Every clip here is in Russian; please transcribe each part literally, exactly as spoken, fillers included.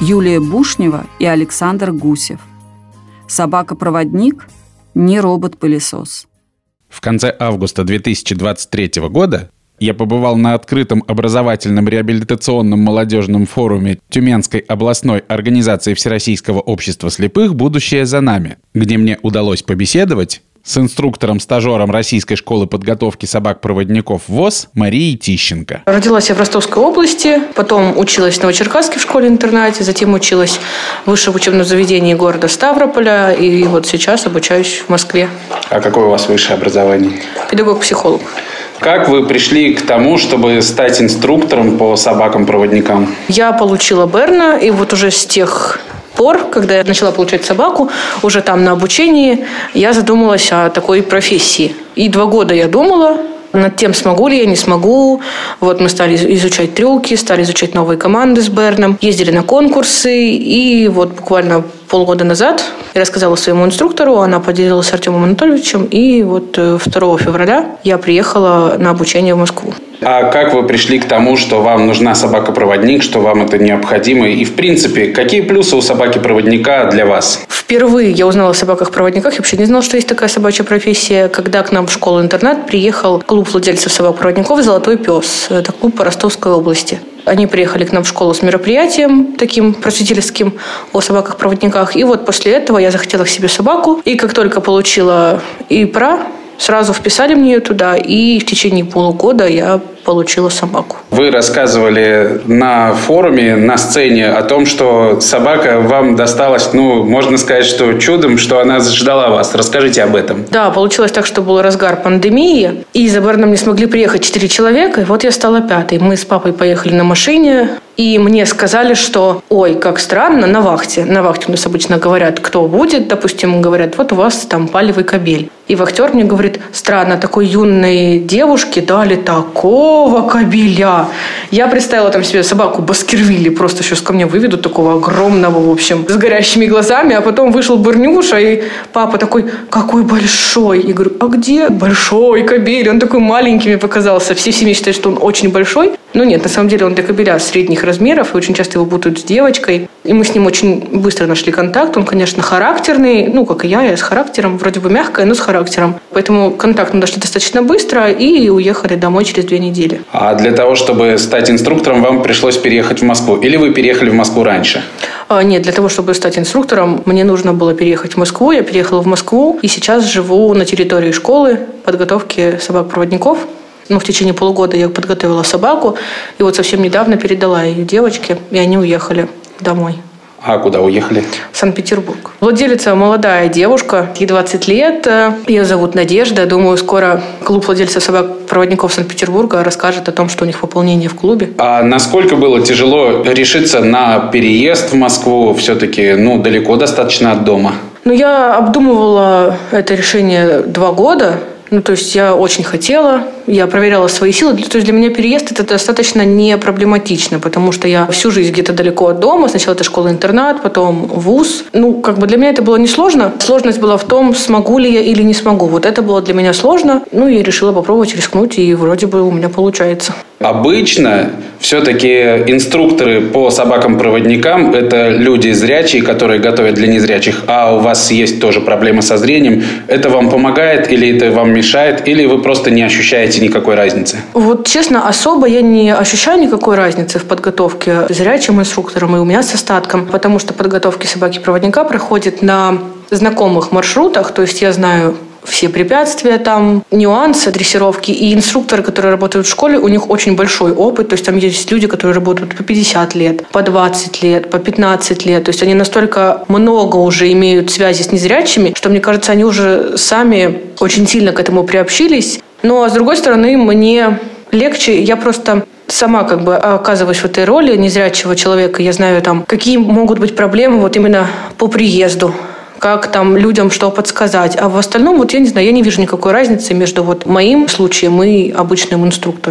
Юлия Бушнева и Александр Гусев. Собака-проводник – не робот-пылесос. В конце августа две тысячи двадцать третьего года я побывал на открытом образовательном реабилитационном молодежном форуме Тюменской областной организации Всероссийского общества слепых «Будущее за нами», где мне удалось побеседовать с инструктором-стажером Российской школы подготовки собак-проводников ВОС Марией Тищенко. Родилась я в Ростовской области, потом училась в Новочеркасске в школе-интернате, затем училась в высшем учебном заведении города Ставрополя, и вот сейчас обучаюсь в Москве. А какое у вас высшее образование? Педагог-психолог. Как вы пришли к тому, чтобы стать инструктором по собакам-проводникам? Я получила Берна, и вот уже с тех пор, когда я начала получать собаку, уже там на обучении, я задумалась о такой профессии. И два года я думала над тем, смогу ли я, не смогу. Вот мы стали изучать трюки, стали изучать новые команды с Берном, ездили на конкурсы. И вот буквально полгода назад я рассказала своему инструктору, она поделилась с Артемом Анатольевичем. И вот второго февраля я приехала на обучение в Москву. А как вы пришли к тому, что вам нужна собака-проводник, что вам это необходимо? И, в принципе, какие плюсы у собаки-проводника для вас? Впервые я узнала о собаках-проводниках. Я вообще не знала, что есть такая собачья профессия. Когда к нам в школу-интернат приехал клуб владельцев собак-проводников «Золотой пес». Это клуб по Ростовской области. Они приехали к нам в школу с мероприятием таким просветительским о собаках-проводниках. И вот после этого я захотела к себе собаку. И как только получила ИПРА, сразу вписали мне ее туда, и в течение полугода я получила собаку. Вы рассказывали на форуме, на сцене о том, что собака вам досталась, ну, можно сказать, что чудом, что она ждала вас. Расскажите об этом. Да, получилось так, что был разгар пандемии, и за Берном не смогли приехать четыре человека, и вот я стала пятой. Мы с папой поехали на машине, и мне сказали, что, ой, как странно, на вахте. На вахте у нас обычно говорят, кто будет, допустим, говорят, вот у вас там палевый кобель. И вахтер мне говорит, странно, такой юной девушке дали такого кобеля. Я представила там себе собаку Баскервилли, просто сейчас ко мне выведут такого огромного, в общем, с горящими глазами, а потом вышел Бернюша, и папа такой, какой большой. Я говорю, а где большой кобель? Он такой маленький мне показался. Все в семье считают, что он очень большой. Но нет, на самом деле он для кобеля средних размеров, и очень часто его путают с девочкой. И мы с ним очень быстро нашли контакт. Он, конечно, характерный, ну, как и я, я с характером, вроде бы мягкая, но с характером. Поэтому контакт мы нашли достаточно быстро и уехали домой через две недели. А для того, чтобы стать инструктором, вам пришлось переехать в Москву? Или вы переехали в Москву раньше? А, нет, для того, чтобы стать инструктором, мне нужно было переехать в Москву. Я переехала в Москву и сейчас живу на территории школы подготовки собак-проводников. Ну, в течение полугода я подготовила собаку, и вот совсем недавно передала ее девочке, и они уехали домой. А куда уехали? В Санкт-Петербург. Владелица молодая девушка, ей двадцать лет, ее зовут Надежда. Думаю, скоро клуб владельцев собак-проводников Санкт-Петербурга расскажет о том, что у них пополнение в клубе. А насколько было тяжело решиться на переезд в Москву? Все-таки, ну, далеко достаточно от дома. Ну, я обдумывала это решение два года. Ну, то есть я очень хотела, я проверяла свои силы. То есть для меня переезд – это достаточно не проблематично, потому что я всю жизнь где-то далеко от дома. Сначала это школа-интернат, потом вуз. Ну, как бы для меня это было несложно. Сложность была в том, смогу ли я или не смогу. Вот это было для меня сложно. Ну, и решила попробовать рискнуть, и вроде бы у меня получается. Обычно все-таки инструкторы по собакам-проводникам – это люди зрячие, которые готовят для незрячих, а у вас есть тоже проблемы со зрением. Это вам помогает или это вам мешает, или вы просто не ощущаете никакой разницы? Вот честно, особо я не ощущаю никакой разницы в подготовке зрячим инструктором и у меня с остатком, потому что подготовки собаки-проводника проходят на знакомых маршрутах, то есть я знаю все препятствия там, нюансы дрессировки. И инструкторы, которые работают в школе, у них очень большой опыт. То есть там есть люди, которые работают по пятьдесят лет, по двадцать лет, по пятнадцать лет. То есть они настолько много уже имеют связи с незрячими, что, мне кажется, они уже сами очень сильно к этому приобщились. Но, с другой стороны, мне легче. Я просто сама как бы оказываюсь в этой роли незрячего человека. Я знаю, там, какие могут быть проблемы вот именно по приезду, как там людям что подсказать. А в остальном, вот я не знаю, я не вижу никакой разницы между вот моим случаем и обычным инструктором.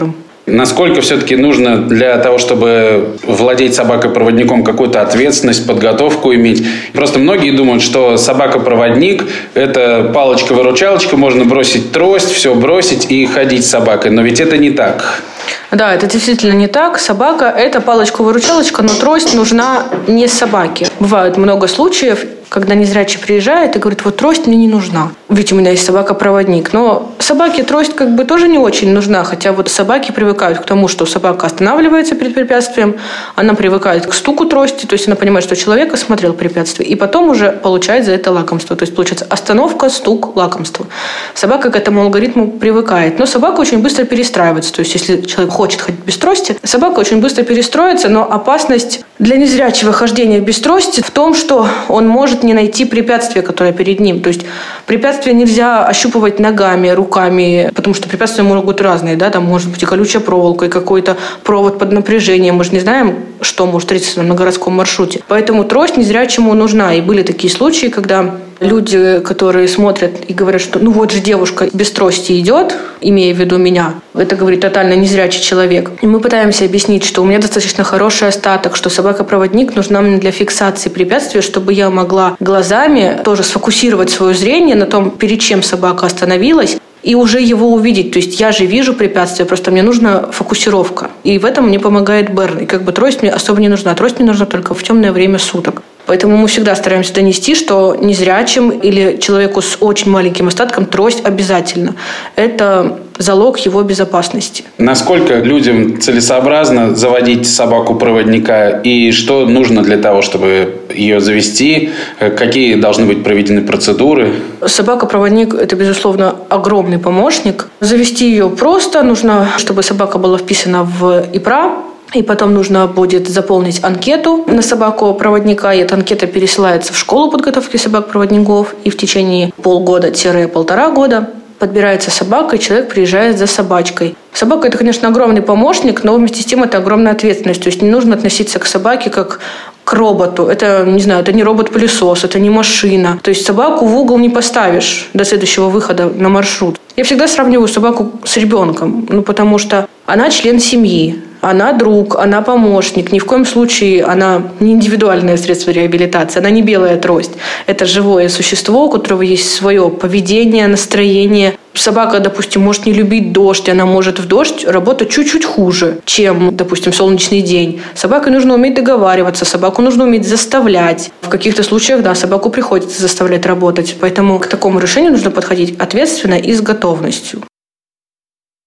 Насколько все-таки нужно для того, чтобы владеть собакой-проводником, какую-то ответственность, подготовку иметь? Просто многие думают, что собака-проводник – это палочка-выручалочка, можно бросить трость, все бросить и ходить с собакой. Но ведь это не так. Да, это действительно не так. Собака – это палочка-выручалочка, но трость нужна не собаке. Бывает много случаев, когда незрячий приезжает и говорит, вот трость мне не нужна, ведь у меня есть собака-проводник. Но собаке трость как бы тоже не очень нужна, хотя вот собаки привыкают к тому, что собака останавливается перед препятствием, она привыкает к стуку трости, то есть она понимает, что человек осмотрел препятствие, и потом уже получает за это лакомство. То есть получается остановка, стук, лакомство. Собака к этому алгоритму привыкает, но собака очень быстро перестраивается. То есть если человек хочет ходить без трости, собака очень быстро перестроится, но опасность для незрячего хождения без трости в том, что он может не найти препятствие, которое перед ним. То есть препятствия нельзя ощупывать ногами, руками, потому что препятствия могут быть разные. Да? Там может быть и колючая проволока, и какой-то провод под напряжением. Мы же не знаем, что может встретиться на городском маршруте. Поэтому трость незрячему нужна. И были такие случаи, когда люди, которые смотрят и говорят, что ну вот же девушка без трости идет, имея в виду меня. Это говорит тотально незрячий человек. И мы пытаемся объяснить, что у меня достаточно хороший остаток, что собака-проводник нужна мне для фиксации препятствия, чтобы я могла глазами тоже сфокусировать свое зрение на том, перед чем собака остановилась, и уже его увидеть. То есть я же вижу препятствие, просто мне нужна фокусировка. И в этом мне помогает Берн. И как бы трость мне особо не нужна. Трость мне нужна только в темное время суток. Поэтому мы всегда стараемся донести, что незрячим или человеку с очень маленьким остатком трость обязательно. Это залог его безопасности. Насколько людям целесообразно заводить собаку-проводника и что нужно для того, чтобы ее завести? Какие должны быть проведены процедуры? Собака-проводник – это, безусловно, огромный помощник. Завести ее просто. Нужно, чтобы собака была вписана в ИПРА. И потом нужно будет заполнить анкету на собаку-проводника. И эта анкета пересылается в школу подготовки собак-проводников. И в течение полгода-полтора года подбирается собака, и человек приезжает за собачкой. Собака – это, конечно, огромный помощник, но вместе с тем это огромная ответственность. То есть не нужно относиться к собаке как к роботу. Это, не знаю, это не робот-пылесос, это не машина. То есть собаку в угол не поставишь до следующего выхода на маршрут. Я всегда сравниваю собаку с ребенком, ну, потому что она член семьи. Она друг, она помощник. Ни в коем случае она не индивидуальное средство реабилитации. Она не белая трость. Это живое существо, у которого есть свое поведение, настроение. Собака, допустим, может не любить дождь. Она может в дождь работать чуть-чуть хуже, чем, допустим, солнечный день. С собакой нужно уметь договариваться. Собаку нужно уметь заставлять. В каких-то случаях, да, собаку приходится заставлять работать. Поэтому к такому решению нужно подходить ответственно и с готовностью.